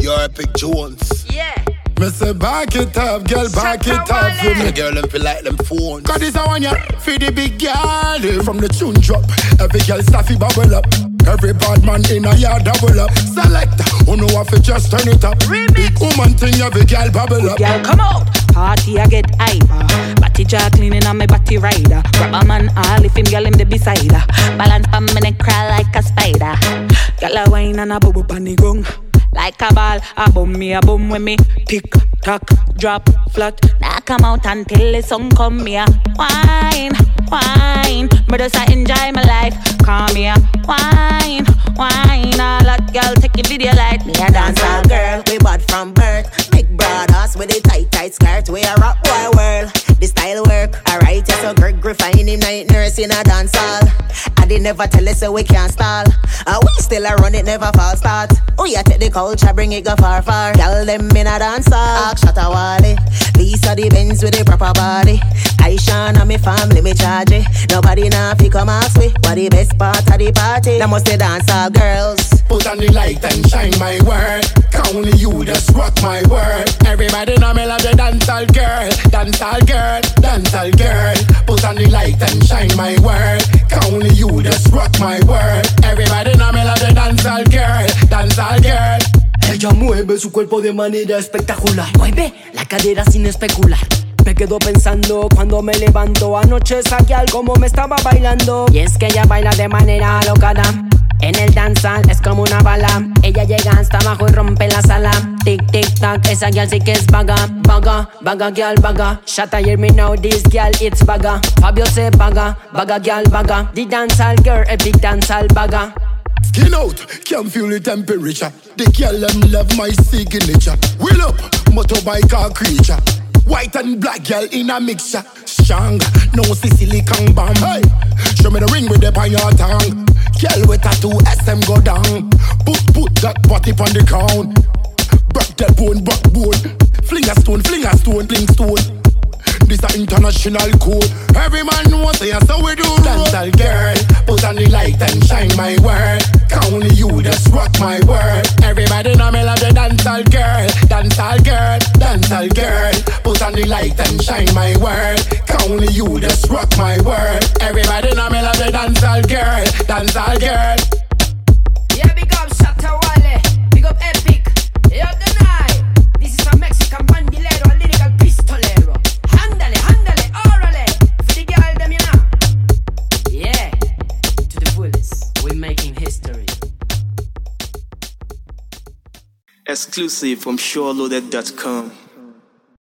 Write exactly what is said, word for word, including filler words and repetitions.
You're Epic Jones. Yeah. Me say back it up, girl, back Shut it up for me. The girl them feel like them phones. Cause this a one ya for the big girl. From the tune drop, every girl staffy bubble up. Every bad man in a yard double up. Select, who know if you just turn it up. Remix. Big woman thing, every girl bubble up. Girl, come out. Party, I get hyper. Body jaw cleaning on my body rider. Grab a man all if him girl him the beside her. Balance pa me neck crawl like a spider. Girl a wine and a bubble pan the gong. Like a ball, a boom me a boom when me tick tock drop flat. Now come out until the sun come here. Wine, wine, but just I enjoy my life. Come here, wine, wine. All that girl take a video like me a dance all girl. We bad from birth, big broad ass with a tight tight skirt. We a rock boy world, the style work. Alright, yes so Greg Griffin him night nurse in a dance hall. I did never tell us so we can't stall. Uh, we still a run it never fall start. Oh yeah, take the culture, bring it go far far. Girl them in a dance hall. Ask Shatta Wally, Lisa the Benz with the proper body. Aisha and me family me charge it. Nobody now fi come ask me what the best part of the party. Now must the dance all girls. Put on the light and shine my word. Only you just rock my word. Everybody know me love the dancehall girl. Dancehall girl, dancehall girl. Put on the light and shine my word. Only you just rock my word. Everybody know me love the dancehall girl. Dancehall girl. Ella mueve su cuerpo de manera espectacular. Mueve la cadera sin especular. Me quedo pensando cuando me levanto. Anoche saqué al como me estaba bailando. Y es que ella baila de manera alocada. En el dancehall es como una bala. Ella llega hasta abajo y rompe la sala. Tic tic tac, esa girl sí que es vaga. Vaga, vaga girl, vaga. Shatta hear me now, this girl it's vaga. Fabio say vaga, vaga girl, vaga. The dancehall girl, epic dancehall vaga. Skin out, can feel the temperature. The girl them love my signature. Wheel up, motorbike or creature. White and black girl in a mixture. Strong, no Sicily can bomb. Hey, show me the ring with the on your tongue. Girl with tattoo, S M go down. Put, put that body on the ground. Break that bone, break bone. Fling a stone, fling a stone, fling stone. This a international code. Every man knows say so we do. Dancehall girl, put on the light and shine my word. Only you just rock my word. Everybody know me love the dancehall girl. Dancehall girl, dancehall girl. Put on the light and shine my word. Only you just rock my word. Everybody know me love the dancehall girl. Dancehall girl. Yeah, big up Shatta Wally, big up Epic. Yo, deny. This is a Mexican bandolero, a lyrical pistolero. Handale, handale, orale. For the girl them, you know. Yeah, to the fullest, we're making history. Exclusive from Sure Loaded dot com.